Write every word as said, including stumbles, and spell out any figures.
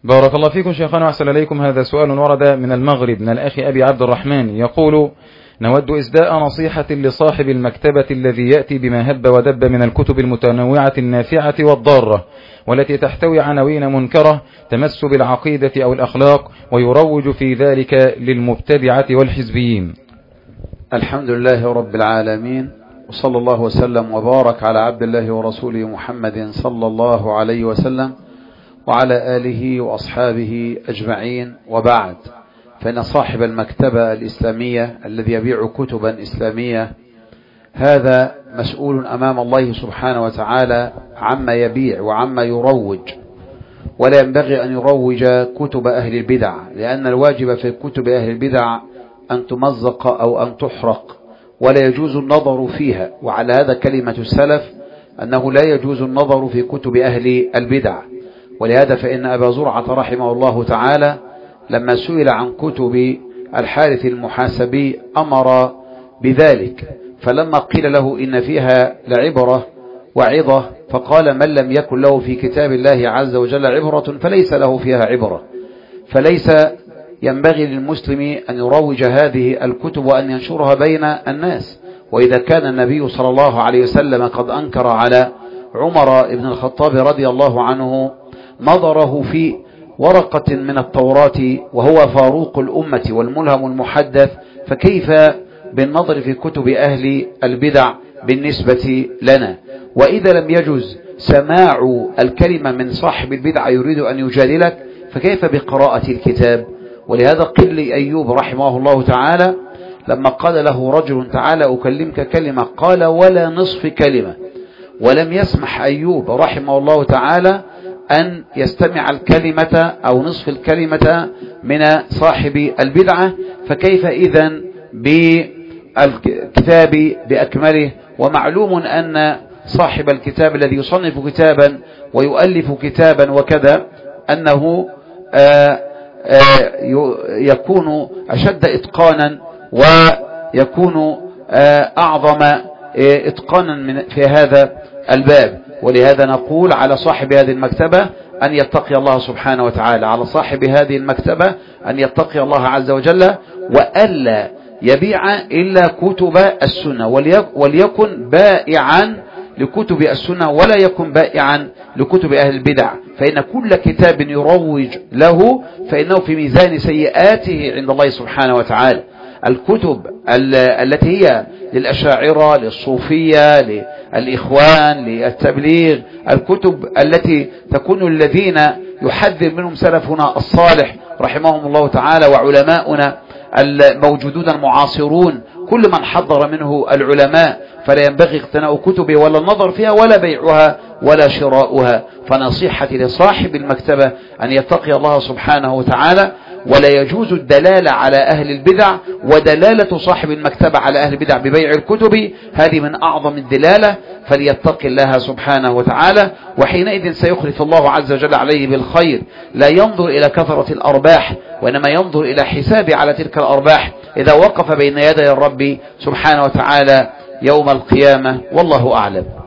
بارك الله فيكم شيخنا وأحسن إليكم. هذا سؤال ورد من المغرب من الأخ أبي عبد الرحمن يقول: نود إسداء نصيحة لصاحب المكتبة الذي يأتي بما هب ودب من الكتب المتنوعة النافعة والضارة والتي تحتوي عناوين منكرة تمس بالعقيدة أو الأخلاق ويروج في ذلك للمبتدعة والحزبيين. الحمد لله رب العالمين، وصلى الله وسلم وبارك على عبد الله ورسوله محمد صلى الله عليه وسلم وعلى آله وأصحابه أجمعين، وبعد، فإن صاحب المكتبة الإسلامية الذي يبيع كتبا إسلامية هذا مسؤول أمام الله سبحانه وتعالى عما يبيع وعما يروج، ولا ينبغي أن يروج كتب أهل البدع، لأن الواجب في كتب أهل البدع أن تمزق أو أن تحرق، ولا يجوز النظر فيها. وعلى هذا كلمة السلف أنه لا يجوز النظر في كتب أهل البدع. ولهذا فإن أبا زرعة رحمه الله تعالى لما سئل عن كتب الحارث المحاسبي أمر بذلك، فلما قيل له إن فيها لعبرة وعظة فقال: من لم يكن له في كتاب الله عز وجل عبرة فليس له فيها عبرة. فليس ينبغي للمسلم أن يروج هذه الكتب وأن ينشرها بين الناس. وإذا كان النبي صلى الله عليه وسلم قد أنكر على عمر بن الخطاب رضي الله عنه نظره في ورقة من التوراة وهو فاروق الأمة والملهم المحدث، فكيف بالنظر في كتب أهل البدع بالنسبة لنا؟ وإذا لم يجوز سماع الكلمة من صاحب البدع يريد أن يجادلك، فكيف بقراءة الكتاب؟ ولهذا قيل لأيوب رحمه الله تعالى لما قال له رجل: تعالى أكلمك كلمة، قال: ولا نصف كلمة. ولم يسمح أيوب رحمه الله تعالى أن يستمع الكلمة أو نصف الكلمة من صاحب البدعة، فكيف إذن بالكتاب بأكمله؟ ومعلوم أن صاحب الكتاب الذي يصنف كتابا ويؤلف كتابا وكذا أنه آآ آآ يكون أشد إتقانا ويكون أعظم إتقانا من في هذا الباب. ولهذا نقول على صاحب هذه المكتبة أن يتقي الله سبحانه وتعالى، على صاحب هذه المكتبة أن يتقي الله عز وجل، وألا يبيع إلا كتب السنة، وليكن بائعا لكتب السنة ولا يكن بائعا لكتب أهل البدع، فإن كل كتاب يروج له فإنه في ميزان سيئاته عند الله سبحانه وتعالى. الكتب التي هي للأشاعرة، للصوفية، للإخوان، للتبليغ، الكتب التي تكون الذين يحذر منهم سلفنا الصالح رحمهم الله تعالى وعلماؤنا الموجودون المعاصرون، كل من حضر منه العلماء، فلا ينبغي اقتناء كتبه ولا النظر فيها ولا بيعها ولا شراؤها. فنصيحتي لصاحب المكتبة أن يتقي الله سبحانه وتعالى، ولا يجوز الدلالة على أهل البدع، ودلالة صاحب المكتبة على أهل البدع ببيع الكتب هذه من أعظم الدلالة، فليتقي الله سبحانه وتعالى، وحينئذ سيخلف الله عز وجل عليه بالخير. لا ينظر إلى كثرة الأرباح، وإنما ينظر إلى حسابه على تلك الأرباح إذا وقف بين يدي الرب سبحانه وتعالى يوم القيامة، والله أعلم.